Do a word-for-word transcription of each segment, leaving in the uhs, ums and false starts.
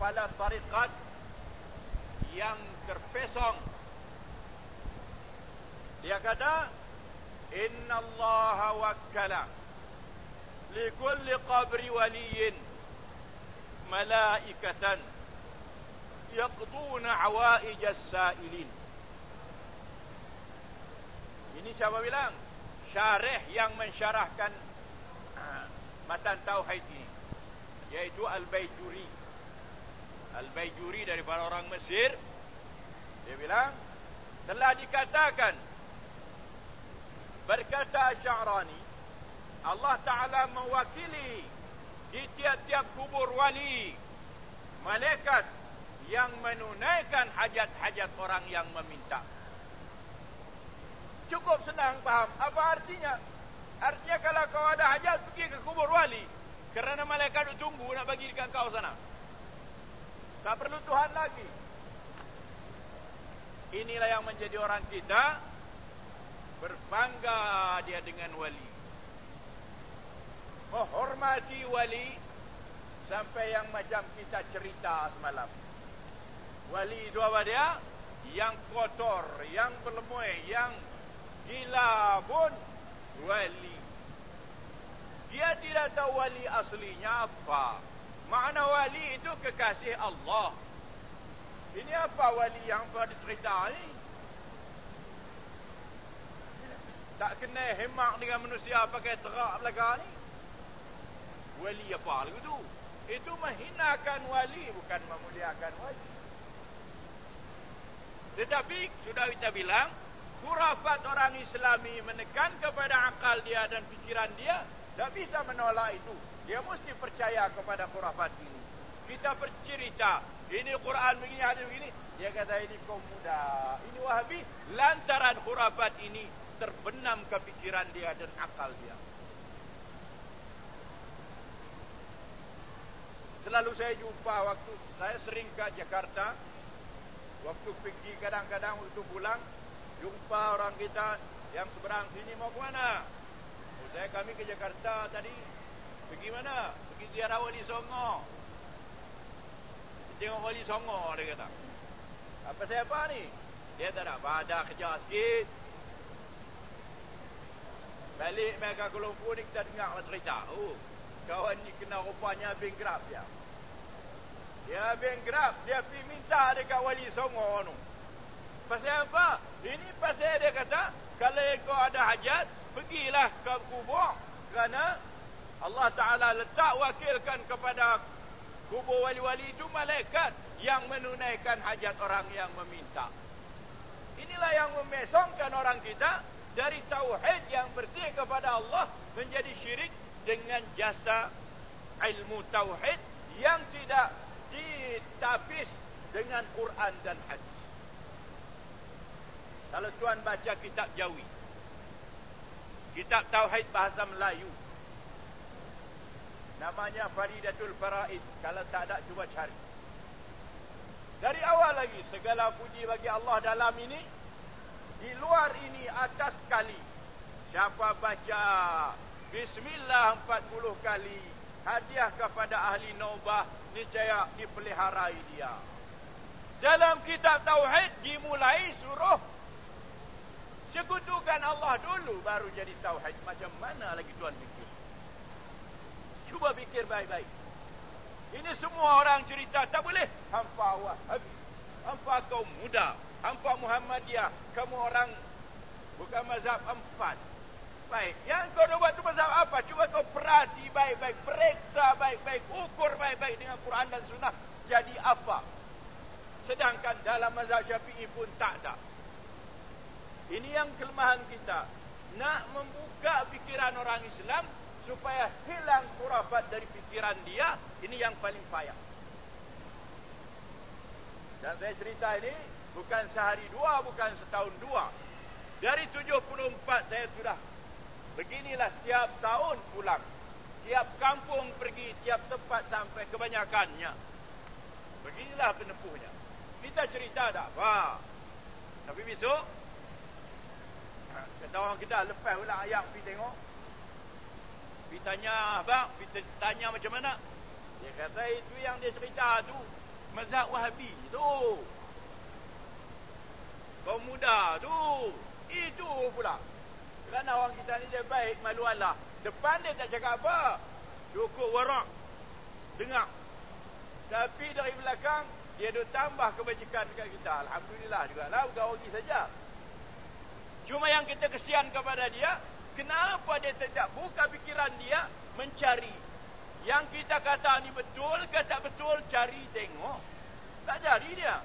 kepala tarikat yang terpesong. Dia kata, Inna Allah wakkala li kulli qabri waliyin malaikatan yaqduna awaij as-sa'ilin. Ini siapa bilang? Syarih yang mensyarahkan uh, matan tauhid ini, yaitu Al-Baijuri. Al-Baijuri daripada orang Mesir. Dia bilang, telah dikatakan, berkata Sya'rani, Allah Ta'ala mewakili di tiap-tiap kubur wali malaikat yang menunaikan hajat-hajat orang yang meminta. Cukup senang faham. Apa artinya? Artinya kalau kau ada hajat, pergi ke kubur wali, kerana malaikat itu tunggu nak bagi dekat kau sana. Tak perlu Tuhan lagi. Inilah yang menjadi orang kita, berbangga dia dengan wali, menghormati wali, sampai yang macam kita cerita semalam. Wali itu apa dia? Yang kotor, yang berlemui, yang gila pun wali. Dia tidak tahu wali aslinya apa. Makna wali itu kekasih Allah. Ini apa wali yang pada cerita ini? Tak kena hemak dengan manusia pakai terak belakang ni. Wali apa lagu tu? Itu menghinakan wali, bukan memuliakan wali. Tetapi sudah kita bilang, khurafat orang Islami menekan kepada akal dia dan fikiran dia, tak bisa menolak itu. Dia mesti percaya kepada khurafat ini. Kita bercerita, ini Quran begini, hadis begini. Dia kata ini kaum muda, ini Wahabi. Lantaran khurafat ini terbenam ke fikiran dia dan akal dia. Selalu saya jumpa waktu saya sering ke Jakarta, waktu pergi kadang-kadang waktu pulang, jumpa orang kita yang seberang sini mau ke mana? Oh, saya kami ke Jakarta tadi. Pergi mana? Pergi ziarah Wali Songo. Tengok Wali Songo, dia kata. Apa saya apa ni? Dia tak nak pada kerja sikit. Balik mereka ke Lumpur ni kita dengar cerita. Oh, kawan ni kena rupanya bankrupt dia. Dia bankrupt, dia pergi minta dekat Wali Songo tu. Pasal apa? Ini pasal dia kata, kalau kau ada hajat, pergilah ke kubur. Kerana Allah Ta'ala letak wakilkan kepada kubur wali-wali itu malaikat yang menunaikan hajat orang yang meminta. Inilah yang memesongkan orang kita dari tauhid yang bersih kepada Allah menjadi syirik dengan jasa ilmu tauhid yang tidak ditapis dengan Quran dan hadis. Kalau tuan baca kitab Jawi, kitab tauhid bahasa Melayu, namanya Faridatul Faraid. Kalau tak ada, cuba cari. Dari awal lagi, segala puji bagi Allah dalam ini. Di luar ini, atas sekali, siapa baca Bismillah empat puluh kali, hadiah kepada ahli Naubah, niscaya dipeliharai dia. Dalam kitab tauhid dimulai suruh sekutukan Allah dulu, baru jadi tauhid. Macam mana lagi tuan fikir? Cuba fikir baik-baik. Ini semua orang cerita, tak boleh. Hampa Wahabi, hampa kaum muda, hampa Muhammadiyah, kamu orang bukan mazhab empat. Baik, yang kau buat tu mazhab apa? Cuba kau perhati baik-baik, periksa baik-baik, ukur baik-baik dengan Quran dan Sunnah. Jadi apa? Sedangkan dalam mazhab Syafi'i pun tak ada. Ini yang kelemahan kita. Nak membuka fikiran orang Islam supaya hilang khurafat dari fikiran dia, ini yang paling payah. Dan saya cerita ini bukan sehari dua, bukan setahun dua. Dari tujuh puluh empat saya sudah beginilah, tiap tahun pulang, tiap kampung pergi, tiap tempat sampai kebanyakannya. Beginilah penempuhnya. Kita cerita tak apa, tapi besok kata orang kita, lepas pula ayam pergi tengok, pergi tanya abang, pergi tanya macam mana. Dia kata itu yang dia cerita tu mazhab Wahabi tu. Kaum muda tu. Itu pula. Kerana orang kita ni dia baik malu Allah. Depan dia tak cakap apa. Cukup warak. Dengar. Tapi dari belakang dia dah tambah kebajikan dekat kita. Alhamdulillah jugalah. Bukan orang saja. Cuma yang kita kesian kepada dia, kenapa dia tidak buka fikiran dia mencari. Yang kita kata ni betul ke tak betul, cari tengok. Tak cari dia.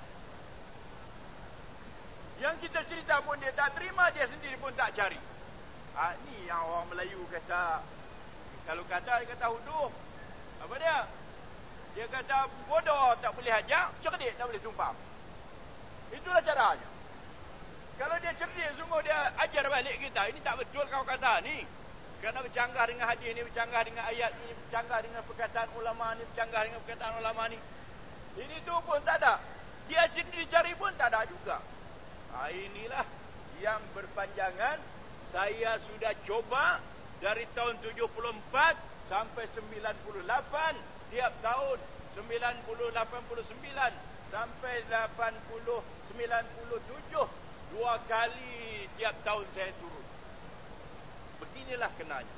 Yang kita cerita pun dia tak terima, dia sendiri pun tak cari. Ha, ni yang orang Melayu kata, kalau kata dia kata huduh. Apa dia? Dia kata bodoh tak boleh ajar, cerdik tak boleh sumpah. Itulah caranya. Kalau dia cerdik sungguh dia ajar balik kita. Ini tak betul kau kata ni. Kerana bercanggah dengan hadis ni, bercanggah dengan ayat ni, bercanggah dengan perkataan ulama ni, bercanggah dengan perkataan ulama ni. Ini tu pun tak ada. Dia sendiri cari pun tak ada juga. Ha, inilah yang berpanjangan. Saya sudah coba dari tahun tujuh puluh empat sampai sembilan puluh lapan. Tiap tahun sembilan puluh, lapan puluh sembilan sampai lapan puluh, sembilan puluh tujuh. Dua kali tiap tahun saya turun. Beginilah kenanya.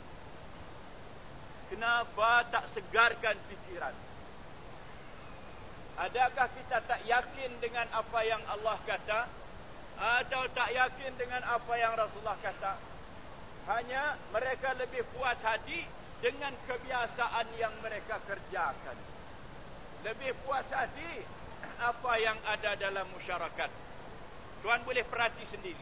Kenapa tak segarkan fikiran? Adakah kita tak yakin dengan apa yang Allah kata? Atau tak yakin dengan apa yang Rasulullah kata? Hanya mereka lebih puas hati dengan kebiasaan yang mereka kerjakan. Lebih puas hati apa yang ada dalam masyarakat. Tuan boleh perhati sendiri.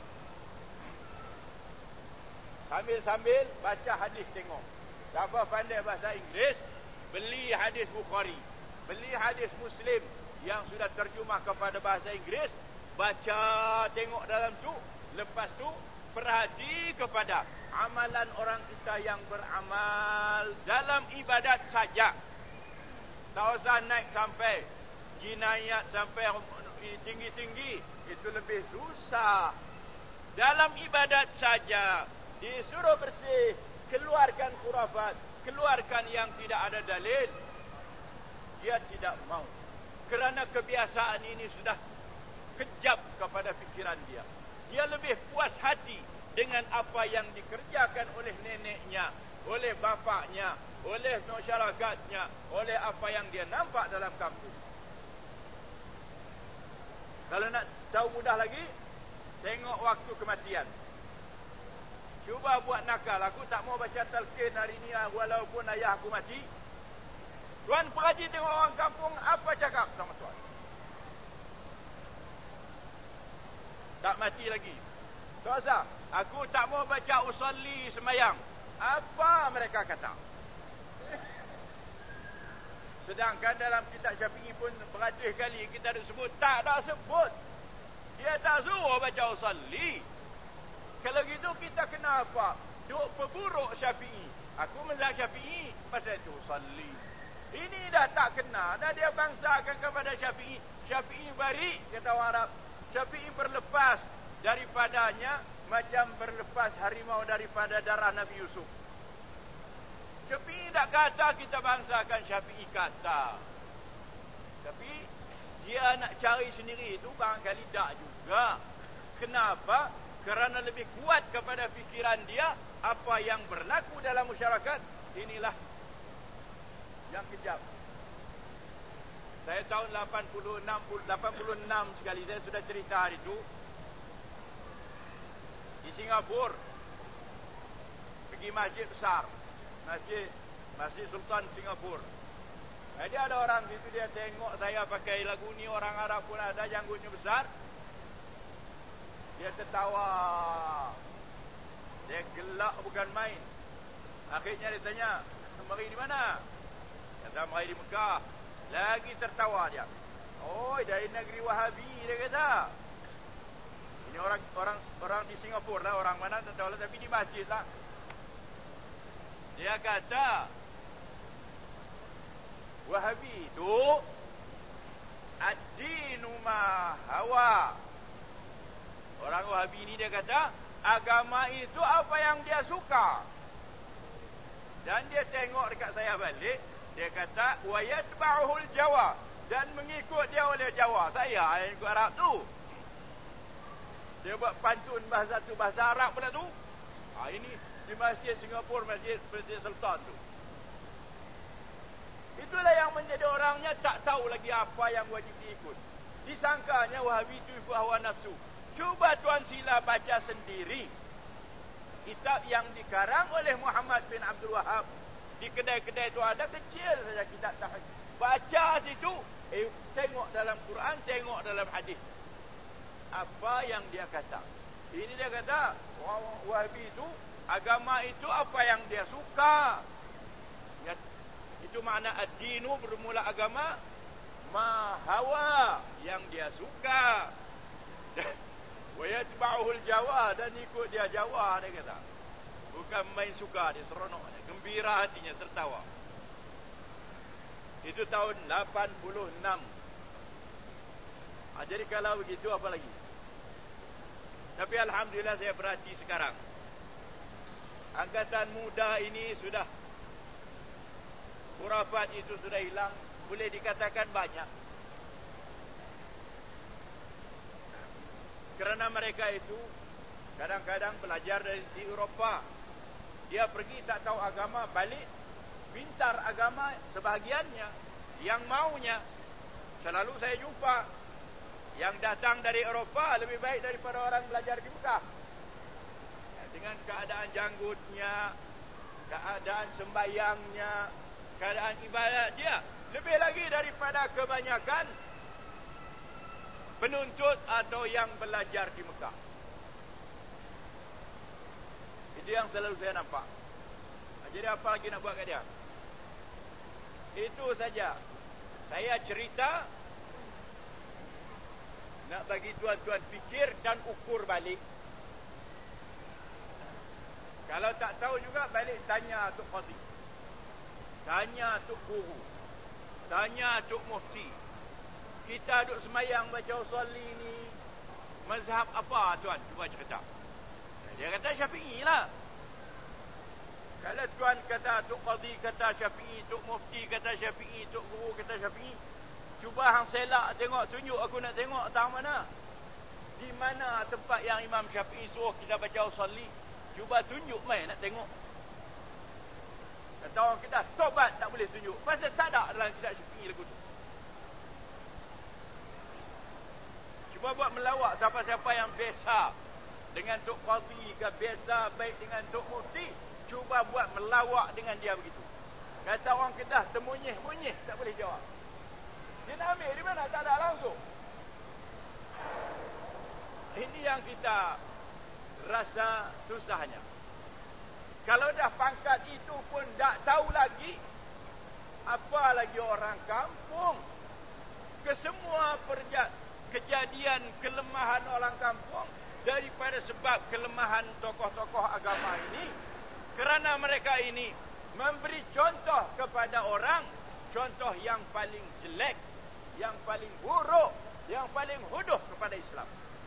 Sambil-sambil baca hadis tengok. Siapa pandai bahasa Inggeris, beli hadis Bukhari, beli hadis Muslim yang sudah terjemah kepada bahasa Inggeris, baca tengok dalam tu. Lepas tu perhati kepada amalan orang kita yang beramal dalam ibadat saja. Tak usah naik sampai jinayat, sampai tinggi-tinggi. Itu lebih susah. Dalam ibadat saja disuruh bersih, keluarkan khurafat, keluarkan yang tidak ada dalil. Dia tidak mau. Kerana kebiasaan ini sudah kejam kepada fikiran dia. Dia lebih puas hati dengan apa yang dikerjakan oleh neneknya, oleh bapaknya, oleh masyarakatnya, oleh apa yang dia nampak dalam kampung. Kalau nak tahu mudah lagi, tengok waktu kematian. Cuba buat nakal. Aku tak mau baca talqin hari ni walaupun ayah aku mati. Tuan pergi tengok orang kampung, apa cakap sama tuan? Tak mati lagi. Tak usah. Aku tak mau baca usalli semayang. Apa mereka kata? Sedangkan dalam kitab Syafi'i pun beratus kali kita ada sebut. Tak ada sebut. Dia tak suruh baca usalli. Kalau gitu kita kena apa? Duk perburuk Syafi'i. Aku mazhab Syafi'i, pasal itu usalli. Ini dah tak kena. Dah dia bangsakan kepada Syafi'i. Syafi'i bari, kata orang Arab. Syafi'i berlepas daripadanya macam berlepas harimau daripada darah Nabi Yusuf. Syafi'i tak kata kita bangsakan, Syafi'i kata. Tapi dia nak cari sendiri itu barangkali tak juga. Kenapa? Kerana lebih kuat kepada fikiran dia apa yang berlaku dalam masyarakat. Inilah yang kejam. Saya tahun lapan puluh enam, lapan puluh enam sekali saya sudah cerita hari itu. Di Singapura pergi masjid besar. Masjid Masjid Sultan Singapura. Jadi ada orang situ, dia tengok saya pakai lagu ni, orang Arab pun ada, janggutnya besar. Dia tertawa. Dia gelak bukan main. Akhirnya dia tanya, mari di mana? Kata mari di Mekah. Lagi tertawa dia. Oh, dari negeri Wahabi, dia kata. Ini orang orang orang di Singapura lah, orang mana tak tahu lah, tapi di masjid lah. Dia kata Wahabi itu ad-dinu ma hawa. Orang Wahabi ini dia kata agama itu apa yang dia suka. Dan dia tengok dekat saya balik, dia kata wa yatba'uhul jawa. Dan mengikut dia oleh Jawa. Saya yang ikut Arab tu. Dia buat pantun bahasa tu, bahasa Arab pula tu. Ha, ini di Masjid Singapura, Masjid Masjid Sultan tu. Itulah yang menjadi orangnya tak tahu lagi apa yang wajib diikut. Disangkanya Wahabi itu ikut hawa nafsu. Cuba Tuan Sila baca sendiri kitab yang dikarang oleh Muhammad bin Abdul Wahab. Di kedai-kedai itu ada kecil saja kitab tahqiq. Baca situ, eh, tengok dalam Quran, tengok dalam hadis. Apa yang dia kata. Ini dia kata, Wahabi itu, agama itu apa yang dia suka. Ya, itu makna ad-dinu bermula agama, ma hawa yang dia suka. Wa yatba'uhul jawa, dan ikut dia Jawa, dia kata. Bukan main suka, dia seronok, dia gembira hatinya, tertawa. Itu tahun lapan puluh enam. Ha, jadi kalau begitu apa lagi? Tapi alhamdulillah saya perhati sekarang. Angkatan muda ini sudah, khurafat itu sudah hilang, boleh dikatakan banyak. Kerana mereka itu kadang-kadang belajar dari di Eropah. Dia pergi tak tahu agama, balik pintar agama sebahagiannya. Yang maunya, selalu saya jumpa, yang datang dari Eropah lebih baik daripada orang belajar di Mekah. Dengan keadaan janggutnya, keadaan sembayangnya, keadaan ibadat dia, lebih lagi daripada kebanyakan penuntut atau yang belajar di Mekah. Itu yang selalu saya nampak. Jadi apa lagi nak buat kat dia? Itu saja. Saya cerita nak bagi tuan-tuan fikir dan ukur balik. Kalau tak tahu juga, balik tanya Tok Qadhi, tanya Tok Guru, tanya Tok Mufti. Kita duk semayang baca usolli ni, mazhab apa tuan? Cuba cerita. Dia kata Syafi'i lah. Kalau tuan kata Tok Qadhi kata Syafi'i, Tok Mufti kata Syafi'i, Tok Guru kata Syafi'i, cuba hang selak tengok, tunjuk aku nak tengok tang mana. Di mana tempat yang Imam Syafi'i suruh kita baca usolli? Cuba tunjuk mai nak tengok. Kata orang kita tobat tak boleh tunjuk. Pasal tak ada dalam kitab Syafi'i lagu tu. Cuba buat melawak siapa-siapa yang biasa dengan Tok Qadhi ke, biasa baik dengan Tok Mufti, cuba buat melawak dengan dia begitu. Kata orang Kedah temunyih-munyih tak boleh jawab. Dia nak ambil di mana? Tak ada langsung. Ini yang kita rasa susahnya. Kalau dah pangkat itu pun tak tahu lagi, apa lagi orang kampung. Kesemua perja- kejadian kelemahan orang kampung daripada sebab kelemahan tokoh-tokoh agama ini. Kerana mereka ini memberi contoh kepada orang, contoh yang paling jelek, yang paling buruk, yang paling huduh kepada Islam.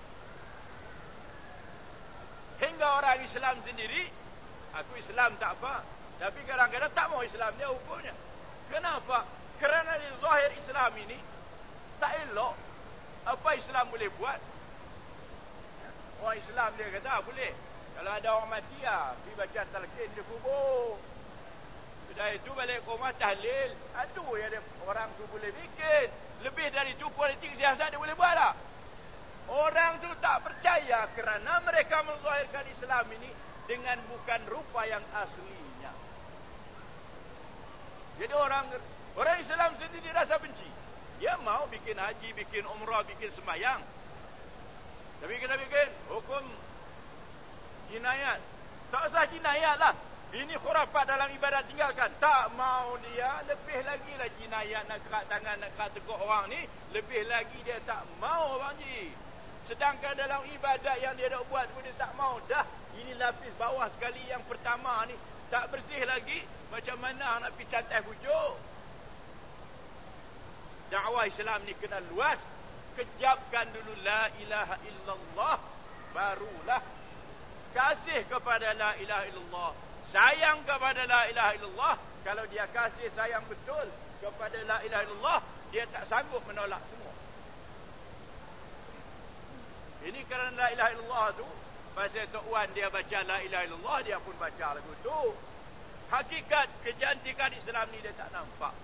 Hingga orang Islam sendiri, aku Islam tak apa, tapi kadang-kadang tak mau Islam dia hukumnya. Kenapa? Kerana di zahir Islam ini tak elok. Apa Islam boleh buat? Orang Islam dia kata boleh. Kalau ada orang mati ya, pergi baca talqin di kubur. Sudah itu balik ke rumah tahlil. Aduh ya, dia, orang tu boleh bikin. Lebih dari itu politik siasat dia boleh buat tak? Orang tu tak percaya kerana mereka menzahirkan Islam ini dengan bukan rupa yang aslinya. Jadi orang orang Islam sendiri rasa benci. Dia mau bikin haji, bikin umrah, bikin sembahyang. Tapi kita bikin hukum jinayat. Tak usah jinayat lah. Ini khurafat dalam ibadat, tinggalkan. Tak mau dia, lebih lagi lah jinayat nak kerat tangan, nak kerat teguk orang ni. Lebih lagi dia tak mau, Bang Ji. Sedangkan dalam ibadat yang dia nak buat pun dia tak mau. Dah, ini lapis bawah sekali yang pertama ni. Tak bersih lagi, macam mana nak pergi cantai pucuk? Dakwah Islam ni kena luas. Kejapkan dulu la ilaha illallah, barulah kasih kepada la ilaha illallah, sayang kepada la ilaha illallah. Kalau dia kasih sayang betul, kepada la ilaha illallah, dia tak sanggup menolak semua. Ini kerana la ilaha illallah tu, pasal Tok Wan dia baca la ilaha illallah, dia pun baca lagu tu. Hakikat kecantikan Islam ni dia tak nampak.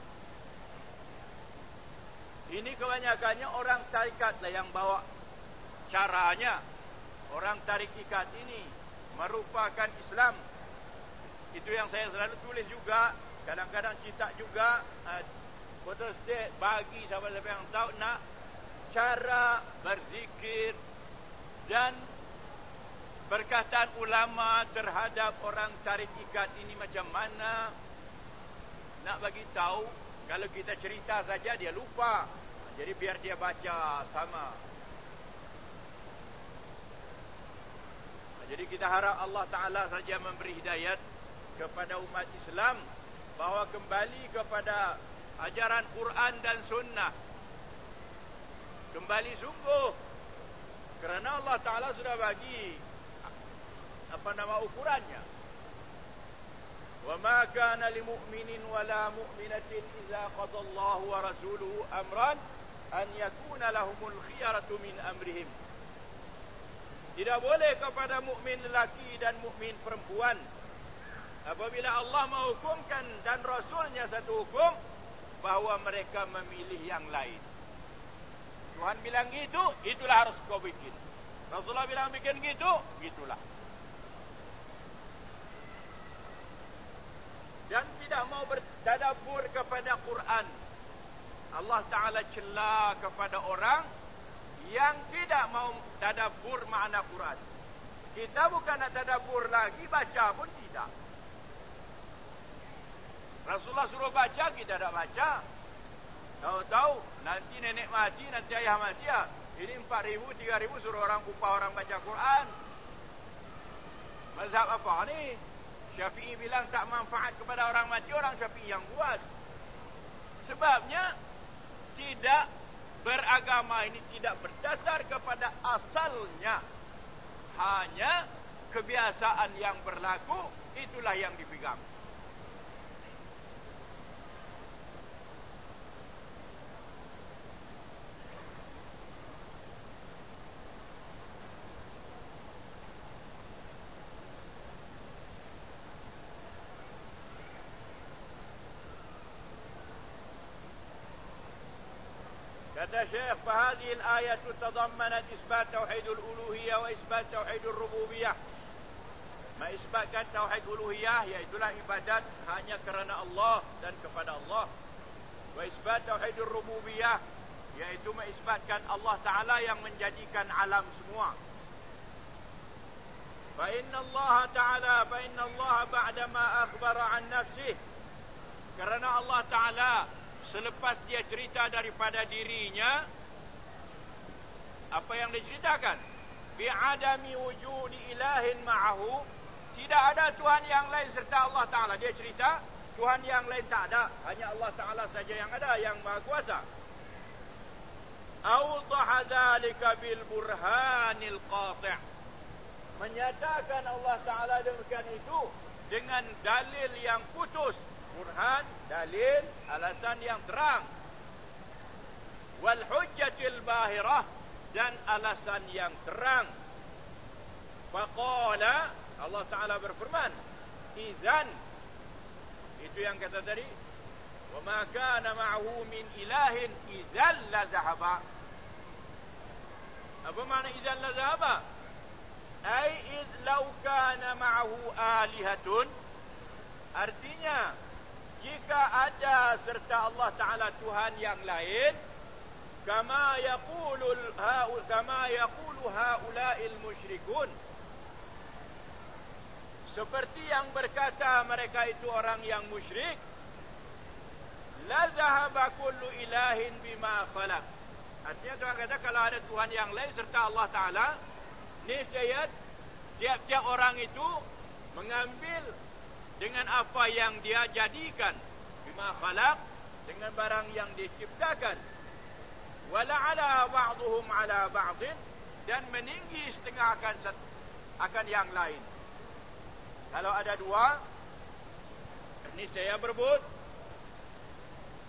Ini kebanyakannya orang tarikat lah yang bawa caranya. Orang tarikat ini merupakan Islam. Itu yang saya selalu tulis juga. Kadang-kadang cetak juga. Betul uh, bagi siapa-siapa yang tahu nak cara berzikir dan perkataan ulama terhadap orang tarikat ini macam mana. Nak bagi tahu, kalau kita cerita saja dia lupa. Jadi biar dia baca sama. Jadi kita harap Allah Ta'ala saja memberi hidayat kepada umat Islam, bahawa kembali kepada ajaran Quran dan Sunnah. Kembali sungguh. Kerana Allah Ta'ala sudah bagi apa nama ukurannya. وَمَا كَانَ لِمُؤْمِنٍ وَلَا مُؤْمِنَةٍ إِذَا قَضَى اللَّهُ وَرَسُولُهُ أَمْرًا أَنْ يَكُونَ لَهُمُ الْخِيَرَةُ مِنْ أَمْرِهِمْ. Tidak boleh kepada mukmin lelaki dan mukmin perempuan, apabila Allah menghukumkan dan Rasulnya satu hukum, bahawa mereka memilih yang lain. Tuhan bilang gitu, itulah harus kau bikin. Rasulullah bilang bikin gitu, gitulah. Dan tidak mau bertadabbur kepada Quran. Allah Ta'ala cela kepada orang yang tidak mau tadabbur makna Quran. Kita bukan nak tadabbur lagi, baca pun tidak. Rasulullah suruh baca, kita tak baca. Tahu-tahu nanti nenek mati, nanti ayah mati ya. Ini empat ribu, tiga ribu suruh orang upah orang baca Quran. Mazhab apa ni? Syafi'i bilang tak manfaat kepada orang mati, orang Syafi'i yang buat. Sebabnya tidak beragama ini tidak berdasar kepada asalnya. Hanya kebiasaan yang berlaku, itulah yang dipegang. Kata Syekh, فهذه الآية تضمنت إثبات توحيد الألوهية وإثبات توحيد الربوبية. Mengisbatkan tauhid uluhiyah, iaitulah ibadat hanya kerana Allah dan kepada Allah. Wa isbat tauhid rububiyah, iaitu mengisbatkan Allah Ta'ala yang menjadikan alam semua. Fa inna Allah Ta'ala fa inna Allah ba'dama akhbara an nafsih. Kerana Allah Ta'ala selepas dia cerita daripada dirinya, apa yang diceritakan? Bi'adami wujudi ilahin ma'ahu, tidak ada Tuhan yang lain serta Allah Ta'ala. Dia cerita Tuhan yang lain tak ada, hanya Allah Ta'ala saja yang ada, yang Maha Kuasa. Awdaha dhalika bil burhanil qati', menyatakan Allah Ta'ala demikian itu dengan dalil yang putus. Burhan, dalil, alasan yang terang. Wal hujjatil bahirah, dan alasan yang terang. Faqala, Allah Ta'ala berfirman, izan, itu yang kata tadi, wa ma kana ma'ahu min ilahin izan la zahaba. Apa makna izan la zahaba? Ay iz law kana ma'ahu alihatun, artinya jika ada serta Allah Ta'ala Tuhan yang lain, kama yaqulu kama yaqulu haula'il musyrikun, seperti yang berkata mereka itu orang yang musyrik, la zahaba kullu ilahin bima khalaq. Artinya Tuhan kata kalau ada Tuhan yang lain serta Allah Ta'ala, niscaya tiap-tiap orang itu mengambil dengan apa yang dia jadikan, bima khalaq, dengan barang yang diciptakan. Wala ala ba'dhum ala ba'din, dan meninggi setengah akan akan yang lain. Kalau ada dua, ini saya berebut.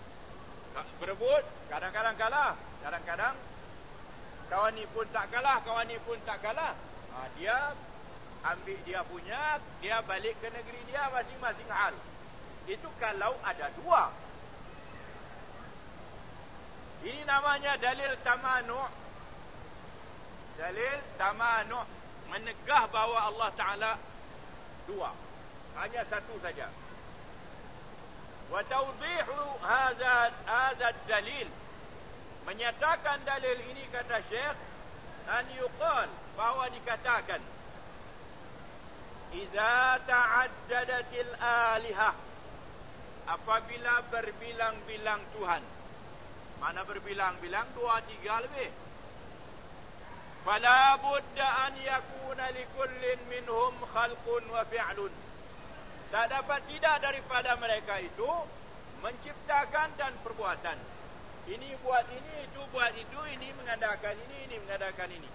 berebut, kadang-kadang kalah, kadang-kadang kawan ni pun tak kalah, kawan ni pun tak kalah. Ha, dia ambil dia punya, dia balik ke negeri dia masing-masing hal. Itu kalau ada dua. Ini namanya dalil tamanu'. Dalil tamanu', menegah bahawa Allah Ta'ala dua, hanya satu saja. Wa tawdihu hadha hadha dalil, menyatakan dalil ini, kata Syekh, an yuqal, bahawa dikatakan, idza ta'addadatil alihah, apabila berbilang-bilang Tuhan. Mana berbilang-bilang? Dua, tiga lebih. Fala budda an yakuna likullin minhum khalqun wa fi'lun. Tak dapat tidak daripada mereka itu menciptakan dan perbuatan. Ini buat ini, itu buat itu, ini mengadakan ini, ini mengadakan ini.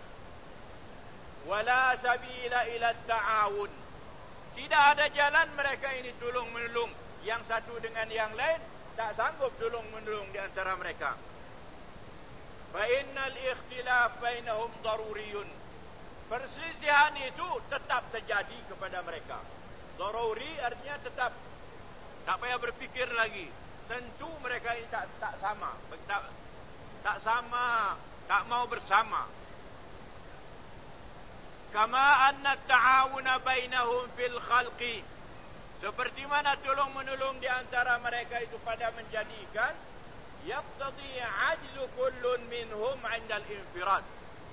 Wala sabila ila ta'awun. Tidak ada jalan mereka ini tolong menolong yang satu dengan yang lain, tak sanggup tolong menolong di antara mereka. Fa innal ikhtilaf bainahum daruriyun. Perselisihan itu tetap terjadi kepada mereka. Daruri artinya tetap, tak payah berfikir lagi. Tentu mereka ini tak tak sama, tak, tak sama, tak mau bersama. Kama anna ta'awuna bainahum fil khalqi, seperti mana tolong menolong di antara mereka itu pada menjadikan, yaqtadi ajzu kullun minhum 'inda al-infirad,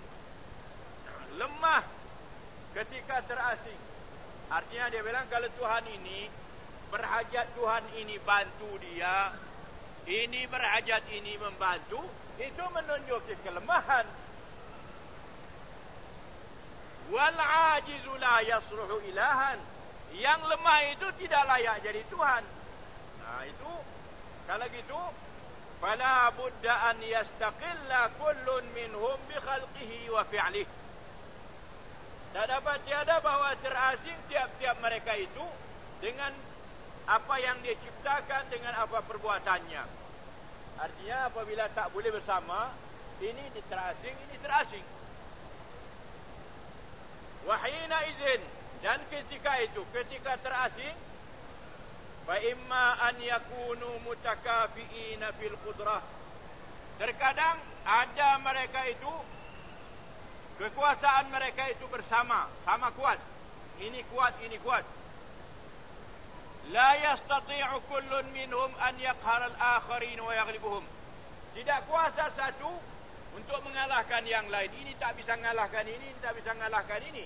lemah ketika terasing. Artinya dia bilang kalau Tuhan ini berhajat, Tuhan ini bantu dia, ini berhajat, ini membantu, itu menunjukkan kelemahan. Wal ajizu la yasluhu ilahan, yang lemah itu tidak layak jadi Tuhan. Nah itu, kalau gitu, fala budda an yastaqilla kullun minhum bi khalqihi wa fi'lihi. Tak dapat tiada bahawa terasing tiap-tiap mereka itu dengan apa yang dia ciptakan, dengan apa perbuatannya. Artinya apabila tak boleh bersama, ini terasing, ini terasing. Wahina izin, dan ketika itu, ketika terasing, fa imma an yakunu mutakafiina fil qudrah. Terkadang ada mereka itu, kekuasaan mereka itu bersama, sama kuat. Ini kuat, ini kuat. La yastati'u kullun minhum an yaqhara al-akharin wa yaghlibuhum. Tidak kuasa satu untuk mengalahkan yang lain. Ini tak bisa mengalahkan ini, ini tak bisa mengalahkan ini.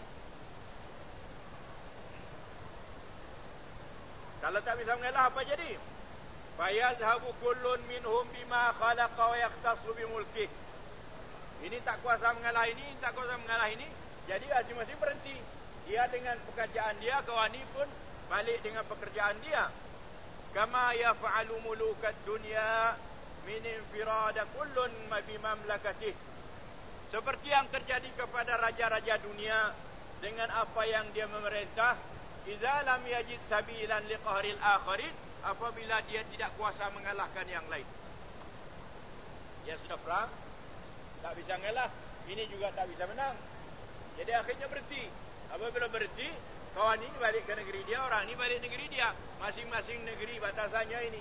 Kalau tak bisa mengalah, apa jadi? Fa yazhabu kullun minhum bima khalaqa wa yaqtasu bi mulkih. Ini tak kuasa mengalah ini, tak kuasa mengalah ini. Jadi masing-masing berhenti. Dia dengan pekerjaan dia, kawan ini pun balik dengan pekerjaan dia. Kama yaf'alu mulukat dunya min infirada kullun bi mamlakatih. Seperti yang terjadi kepada raja-raja dunia dengan apa yang dia memerintah. Idza lam yajid sabilan liqahril akharin, apabila dia tidak kuasa mengalahkan yang lain. Dia sudah perang, tak bisa mengalah, ini juga tak bisa menang. Jadi akhirnya berhenti. Apabila berhenti, kawan ini balik ke negeri dia, orang ini balik negeri dia. Masing-masing negeri batasannya ini.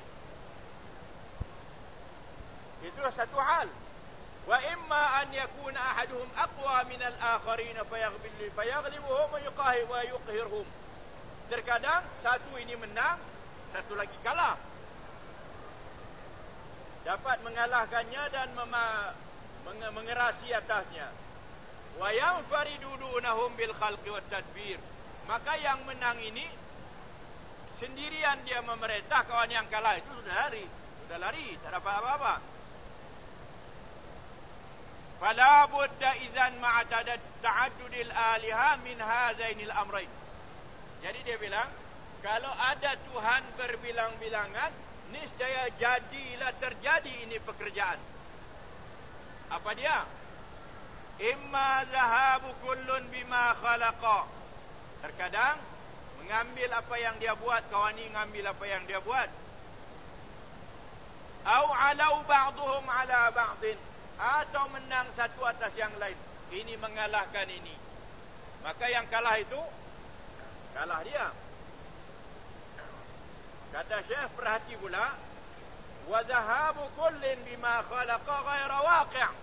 Itulah satu hal. Wa imma an yakuna ahaduhum aqwa min al-akharin fayaghlibuhum wa yuqahir wa yuqhirhum. Terkadang satu ini menang, satu lagi kalah. Dapat mengalahkannya dan mema mengerasi atasnya. Wa yanfaridu dunahum bil khalqi wat tadbir. Maka yang menang ini sendirian dia memerintah, kawan yang kalah itu sudah lari, sudah lari, tak dapat apa-apa. Fala budda idzan ma'tadad ta'addudil aliha min hadzainil amrayn. Jadi dia bilang, kalau ada Tuhan berbilang-bilangan, niscaya jadilah terjadi ini pekerjaan. Apa dia? Imma zahabu kullun bima khalaqa. Terkadang mengambil apa yang dia buat, kawan ini mengambil apa yang dia buat. au alau ba'duhum ala ba'din, atau menang satu atas yang lain. Ini mengalahkan ini. Maka yang kalah itu kalah dia. Kata Syekh, perhati pula, wa dhahabu kullin bima khalaqa ghaira waqi'.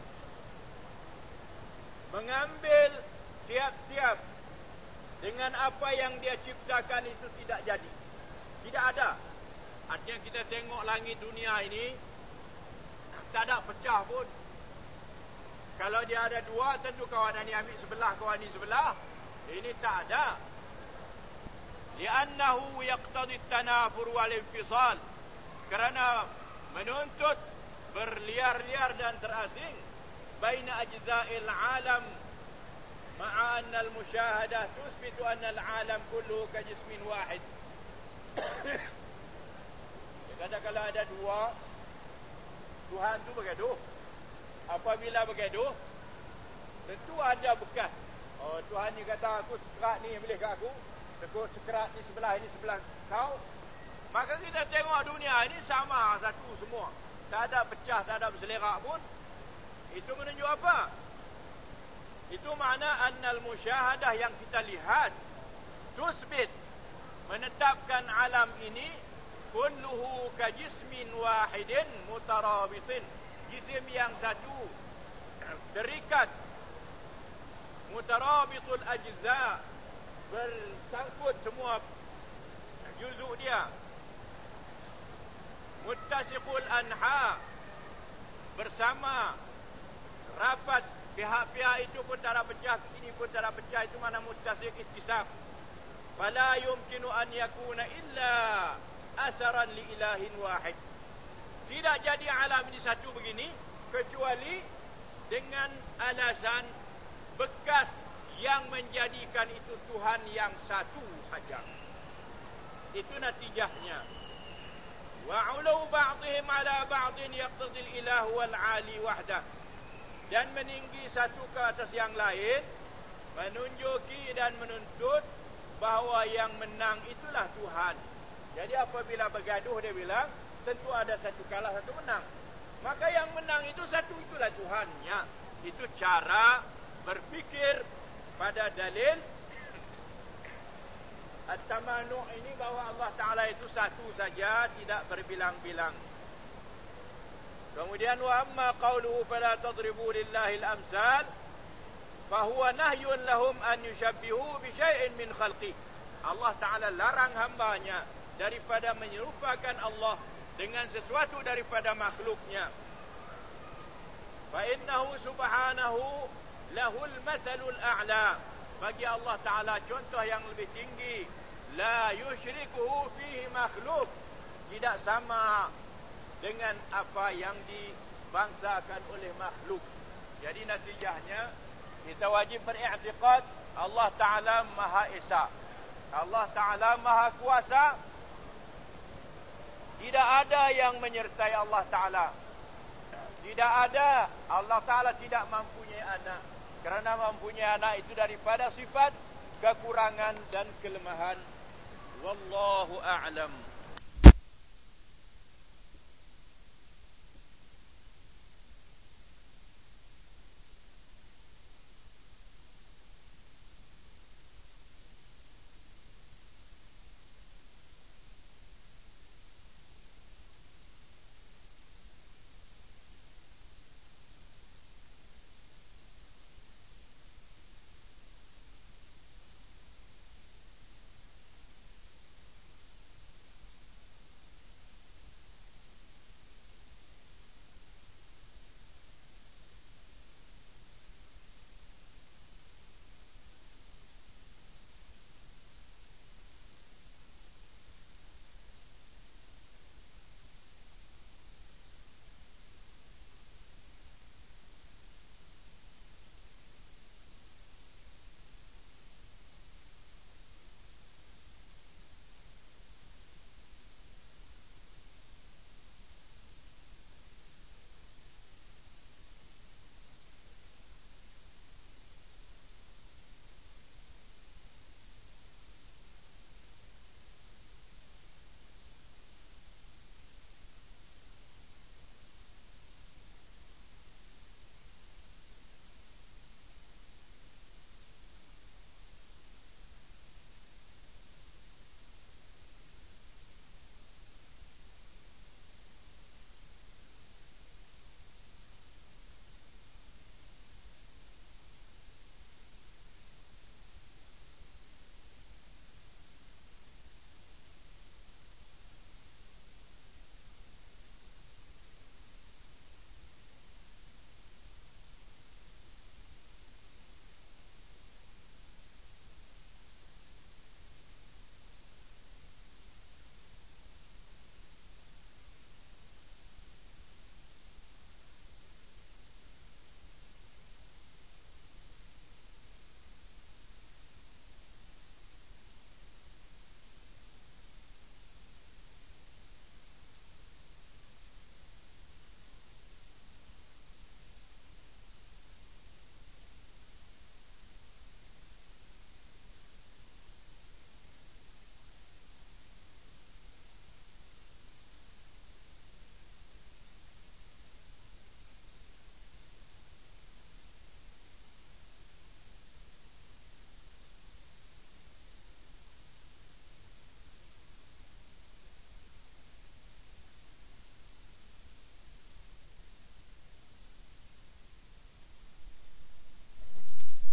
Mengambil tiap-tiap dengan apa yang dia ciptakan itu tidak jadi. Tidak ada. Artinya kita tengok langit dunia ini, tak ada pecah pun. Kalau dia ada dua, tentu kawan ini ambil sebelah, kawan ini sebelah. Ini tak ada. Li'annahu yaqtadi at-tanafur wal-infisal. Kerana menuntut berliar-liar dan terasing baina ajza'il alam, ma'a anna al-musyahadah tusbitu anna al-alam kulluhu ka jismin wahid. Kata kalau ada dua, Tuhan tu bergaduh. Apabila bergaduh, tentu ada bekas. Oh, Tuhan ni kata aku sekerat ni boleh kat aku, aku sekerat ni sebelah, ini sebelah kau. Maka kita tengok dunia ini sama satu semua. Tak ada pecah, tak ada berselerak pun. Itu menunjuk apa? Itu makna annal musyahadah yang kita lihat tusbit, menetapkan alam ini kulluhu ka jismin wahidin mutarabitin. Jisim yang satu terikat, mutarabitul ajza, bersangkut semua juzuk dia, muttasiqul anha, bersama rapat. Pihak-pihak itu pun tak ada pecah, ini pun tak ada pecah. Itu mana muttasiq ittisab. Fala yumkinu an yakuna illa asaran li ilahin wahid. Tidak jadi alam ini satu begini kecuali dengan alasan bekas yang menjadikan itu Tuhan yang satu saja. Itu natijahnya. Wa ulu ba'dihim ala ba'din yaqtadi al-ilah wal 'ali wahdah. Dan meninggi satu ke atas yang lain menunjuki dan menuntut bahawa yang menang itulah Tuhan. Jadi apabila bergaduh dia bilang tentu ada satu kalah, satu menang. Maka yang menang itu satu, itulah Tuhannya. Itu cara berfikir pada dalil at-tamanu' ini, bahawa Allah Ta'ala itu satu saja, tidak berbilang-bilang. Kemudian wa amma qawluhu fala tadribu lillahi al-amsal fahuwa nahyun lahum an yushabbihu bi syai'in min khalqi. Allah Ta'ala larang hambanya daripada menyerupakan Allah dengan sesuatu daripada makhluknya. Fa innahu subhanahu lahul mathalul a'la. Bagi Allah Ta'ala contoh yang lebih tinggi. La yushrikuhu fihi makhluk. Tidak sama dengan apa yang dibangsakan oleh makhluk. Jadi natijahnya kita wajib beriktikad Allah Ta'ala Maha Esa, Allah Ta'ala Maha Kuasa. Tidak ada yang menyertai Allah Ta'ala. Tidak ada. Allah Ta'ala tidak mempunyai anak. Kerana mempunyai anak itu daripada sifat kekurangan dan kelemahan. Wallahu a'lam.